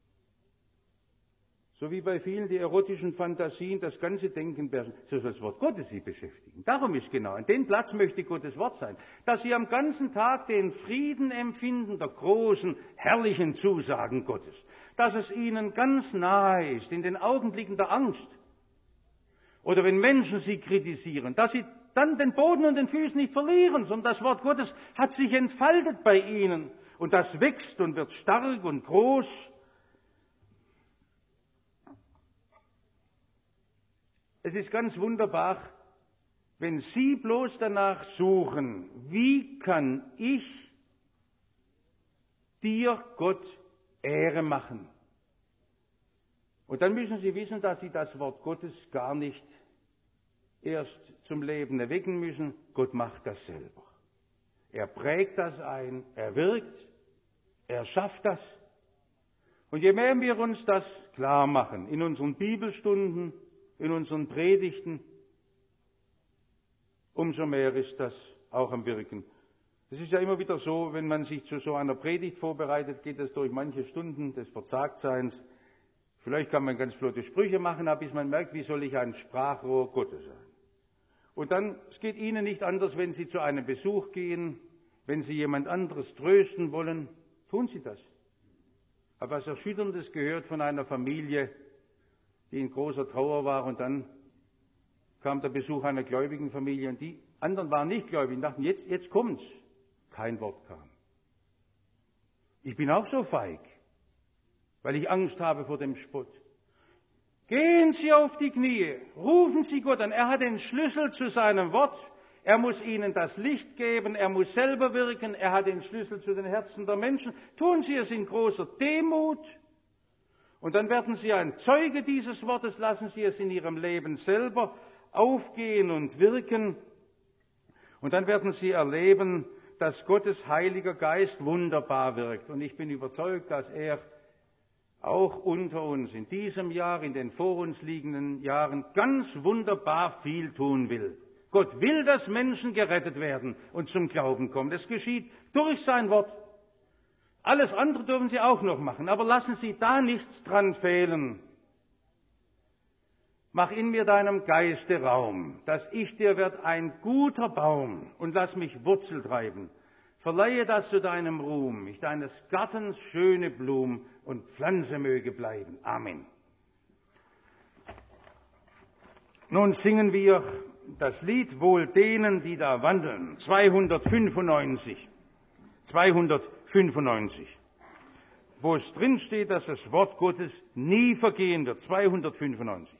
so wie bei vielen die erotischen Fantasien das ganze Denken beherrschen, so soll das Wort Gottes Sie beschäftigen. Darum ist genau, an dem Platz möchte Gottes Wort sein, dass Sie am ganzen Tag den Frieden empfinden der großen, herrlichen Zusagen Gottes, dass es Ihnen ganz nahe ist in den Augenblicken der Angst oder wenn Menschen Sie kritisieren, dass Sie dann den Boden und den Füßen nicht verlieren, sondern das Wort Gottes hat sich entfaltet bei Ihnen und das wächst und wird stark und groß. Es ist ganz wunderbar, wenn Sie bloß danach suchen, wie kann ich dir, Gott, Ehre machen? Und dann müssen Sie wissen, dass Sie das Wort Gottes gar nicht erst zum Leben erwecken müssen. Gott macht das selber. Er prägt das ein, er wirkt, er schafft das. Und je mehr wir uns das klar machen, in unseren Bibelstunden, in unseren Predigten, umso mehr ist das auch am Wirken. Es ist ja immer wieder so, wenn man sich zu so einer Predigt vorbereitet, geht es durch manche Stunden des Verzagtseins. Vielleicht kann man ganz flotte Sprüche machen, bis man merkt, wie soll ich ein Sprachrohr Gottes sein. Und dann, es geht Ihnen nicht anders, wenn Sie zu einem Besuch gehen, wenn Sie jemand anderes trösten wollen, tun Sie das. Ich habe was Erschütterndes gehört von einer Familie, die in großer Trauer war, und dann kam der Besuch einer gläubigen Familie und die anderen waren nicht gläubig und dachten, jetzt, jetzt kommt's. Kein Wort kam. Ich bin auch so feig, weil ich Angst habe vor dem Spott. Gehen Sie auf die Knie, rufen Sie Gott an. Er hat den Schlüssel zu seinem Wort. Er muss Ihnen das Licht geben, er muss selber wirken, er hat den Schlüssel zu den Herzen der Menschen. Tun Sie es in großer Demut. Und dann werden Sie ein Zeuge dieses Wortes, lassen Sie es in Ihrem Leben selber aufgehen und wirken. Und dann werden Sie erleben, dass Gottes Heiliger Geist wunderbar wirkt. Und ich bin überzeugt, dass er auch unter uns in diesem Jahr, in den vor uns liegenden Jahren ganz wunderbar viel tun will. Gott will, dass Menschen gerettet werden und zum Glauben kommen. Das geschieht durch sein Wort. Alles andere dürfen Sie auch noch machen, aber lassen Sie da nichts dran fehlen. Mach in mir deinem Geiste Raum, dass ich dir werd ein guter Baum und lass mich Wurzel treiben. Verleihe das zu deinem Ruhm, ich deines Gartens schöne Blum und Pflanze möge bleiben. Amen. Nun singen wir das Lied Wohl denen, die da wandeln. zweihundertfünfundneunzig. zweihundertfünfundneunzig. Wo es drin steht, dass das Wort Gottes nie vergehen wird. zweihundertfünfundneunzig.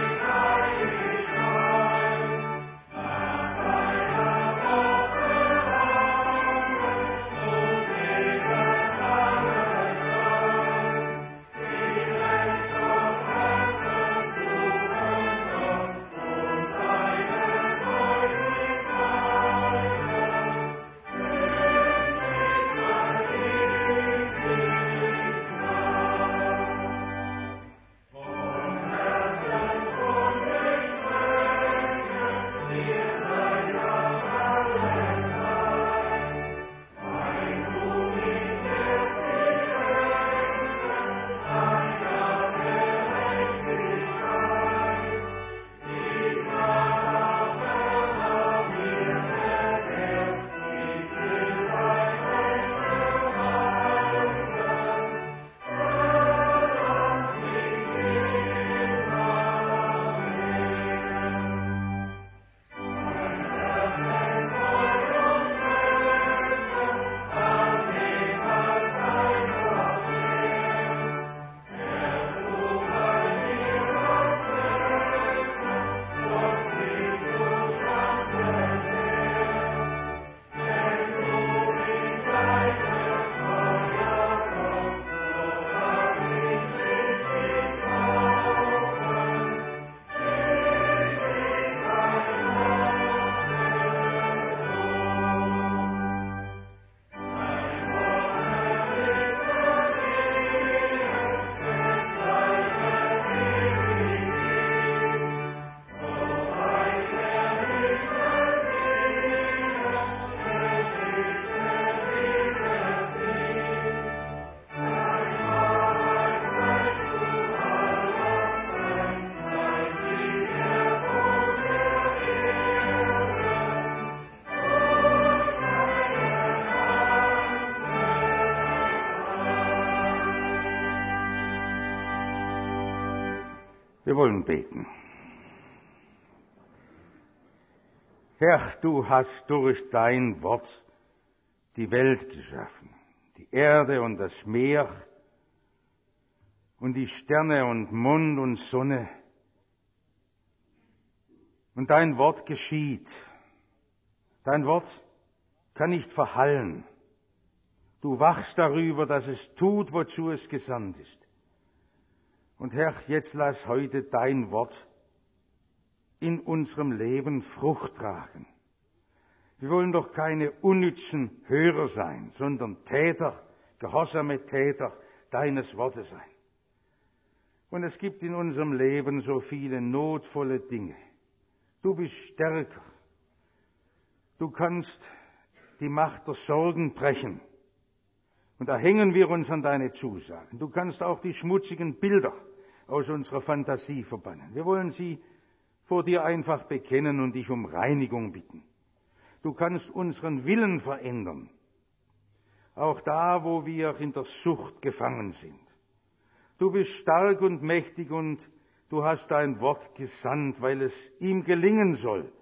Thank you. Wir wollen beten. Herr, du hast durch dein Wort die Welt geschaffen, die Erde und das Meer und die Sterne und Mond und Sonne. Und dein Wort geschieht. Dein Wort kann nicht verhallen. Du wachst darüber, dass es tut, wozu es gesandt ist. Und Herr, jetzt lass heute dein Wort in unserem Leben Frucht tragen. Wir wollen doch keine unnützen Hörer sein, sondern Täter, gehorsame Täter deines Wortes sein. Und es gibt in unserem Leben so viele notvolle Dinge. Du bist stärker. Du kannst die Macht der Sorgen brechen. Und da hängen wir uns an deine Zusagen. Du kannst auch die schmutzigen Bilder aus unserer Fantasie verbannen. Wir wollen sie vor dir einfach bekennen und dich um Reinigung bitten. Du kannst unseren Willen verändern. Auch da, wo wir in der Sucht gefangen sind. Du bist stark und mächtig und du hast dein Wort gesandt, weil es ihm gelingen soll,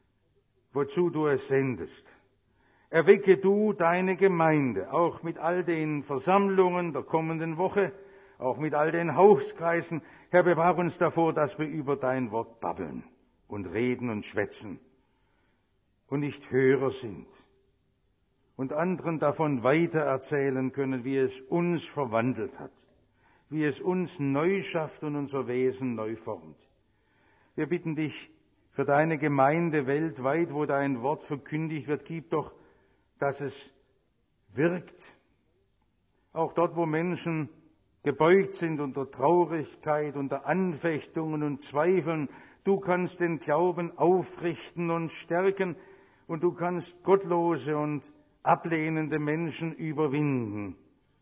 wozu du es sendest. Erwecke du deine Gemeinde, auch mit all den Versammlungen der kommenden Woche, auch mit all den Hauskreisen. Herr, bewahre uns davor, dass wir über dein Wort babbeln und reden und schwätzen und nicht Hörer sind und anderen davon weitererzählen können, wie es uns verwandelt hat, wie es uns neu schafft und unser Wesen neu formt. Wir bitten dich für deine Gemeinde weltweit, wo dein Wort verkündigt wird, gib doch, dass es wirkt. Auch dort, wo Menschen gebeugt sind unter Traurigkeit, unter Anfechtungen und Zweifeln, du kannst den Glauben aufrichten und stärken und du kannst gottlose und ablehnende Menschen überwinden.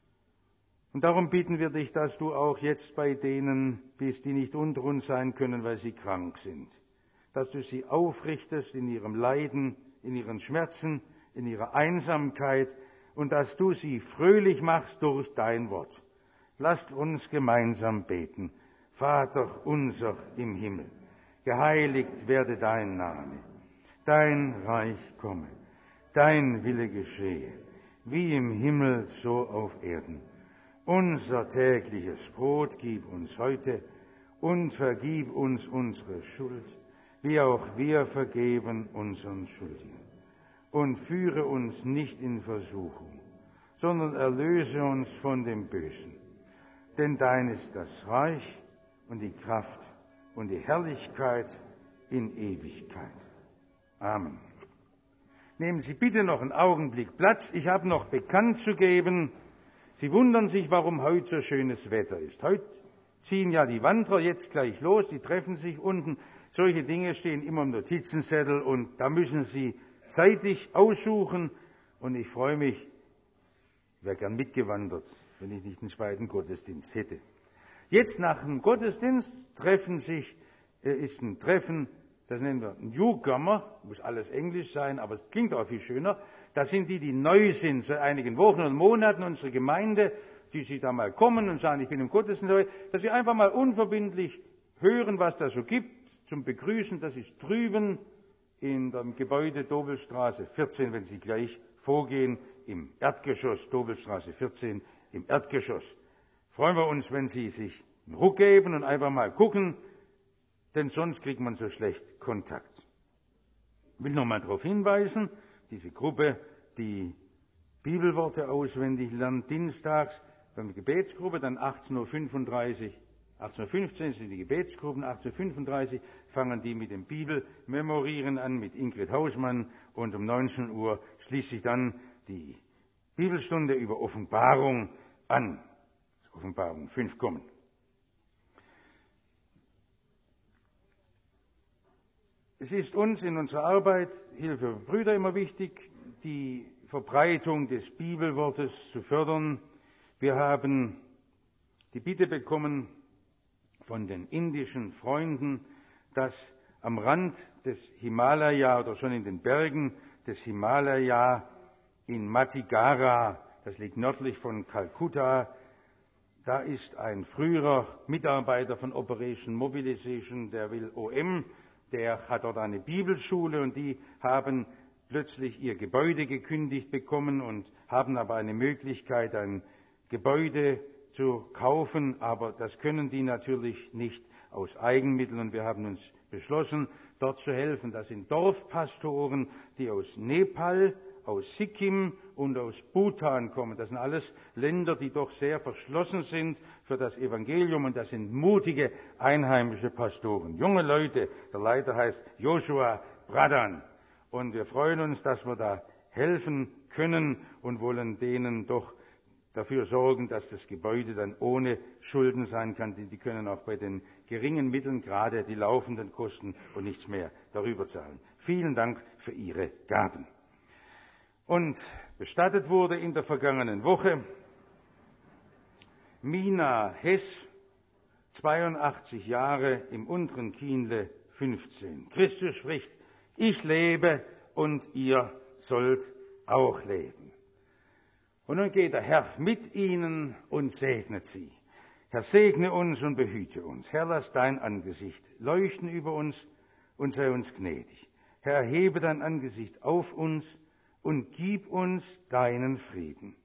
Und darum bitten wir dich, dass du auch jetzt bei denen bist, die nicht unter uns sein können, weil sie krank sind. Dass du sie aufrichtest in ihrem Leiden, in ihren Schmerzen, in ihrer Einsamkeit und dass du sie fröhlich machst durch dein Wort. Lasst uns gemeinsam beten. Vater unser im Himmel, geheiligt werde dein Name. Dein Reich komme, dein Wille geschehe, wie im Himmel so auf Erden. Unser tägliches Brot gib uns heute und vergib uns unsere Schuld, wie auch wir vergeben unseren Schuldigen. Und führe uns nicht in Versuchung, sondern erlöse uns von dem Bösen. Denn dein ist das Reich und die Kraft und die Herrlichkeit in Ewigkeit. Amen. Nehmen Sie bitte noch einen Augenblick Platz. Ich habe noch bekannt zu geben. Sie wundern sich, warum heute so schönes Wetter ist. Heute ziehen ja die Wanderer jetzt gleich los, die treffen sich unten. Solche Dinge stehen immer im Notizenzettel und da müssen Sie zeitig aussuchen. Und ich freue mich, ich wäre gern mitgewandert, wenn ich nicht einen zweiten Gottesdienst hätte. Jetzt nach dem Gottesdienst treffen sich, äh, ist ein Treffen, das nennen wir Newcomer, muss alles Englisch sein, aber es klingt auch viel schöner. Das sind die, die neu sind, seit einigen Wochen und Monaten, unsere Gemeinde, die sie da mal kommen und sagen, ich bin im Gottesdienst heute, dass sie einfach mal unverbindlich hören, was da so gibt, zum Begrüßen. Das ist drüben in dem Gebäude Dobelstraße vierzehn, wenn Sie gleich vorgehen, im Erdgeschoss, Dobelstraße vierzehn, im Erdgeschoss. Freuen wir uns, wenn Sie sich einen Ruck geben und einfach mal gucken, denn sonst kriegt man so schlecht Kontakt. Ich will noch mal darauf hinweisen, diese Gruppe, die Bibelworte auswendig lernt, dienstags beim Gebetsgruppe, dann achtzehn Uhr fünfunddreißig, achtzehn Uhr fünfzehn sind die Gebetsgruppen, achtzehn Uhr fünfunddreißig fangen die mit dem Bibelmemorieren an, mit Ingrid Hausmann, und um neunzehn Uhr schließt sich dann die Bibelstunde über Offenbarung an. Offenbarung fünf kommen. Es ist uns in unserer Arbeit, Hilfe für Brüder, immer wichtig, die Verbreitung des Bibelwortes zu fördern. Wir haben die Bitte bekommen von den indischen Freunden, dass am Rand des Himalaya oder schon in den Bergen des Himalaya in Matigara, das liegt nördlich von Kalkutta, Da ist ein früherer Mitarbeiter von Operation Mobilization, der will O M, der hat dort eine Bibelschule und die haben plötzlich ihr Gebäude gekündigt bekommen und haben aber eine Möglichkeit, ein Gebäude zu kaufen, aber das können die natürlich nicht aus Eigenmitteln und wir haben uns beschlossen, dort zu helfen. Das sind Dorfpastoren, die aus Nepal, aus Sikkim und aus Bhutan kommen. Das sind alles Länder, die doch sehr verschlossen sind für das Evangelium und das sind mutige einheimische Pastoren. Junge Leute, der Leiter heißt Joshua Pradhan und wir freuen uns, dass wir da helfen können und wollen denen doch dafür sorgen, dass das Gebäude dann ohne Schulden sein kann. Die können auch bei den geringen Mitteln gerade die laufenden Kosten und nichts mehr darüber zahlen. Vielen Dank für Ihre Gaben. Und bestattet wurde in der vergangenen Woche Mina Hess, zweiundachtzig Jahre, im unteren Kienle fünfzehn. Christus spricht, ich lebe und ihr sollt auch leben. Und nun geht der Herr mit ihnen und segnet sie. Herr, segne uns und behüte uns. Herr, lass dein Angesicht leuchten über uns und sei uns gnädig. Herr, erhebe dein Angesicht auf uns und gib uns deinen Frieden.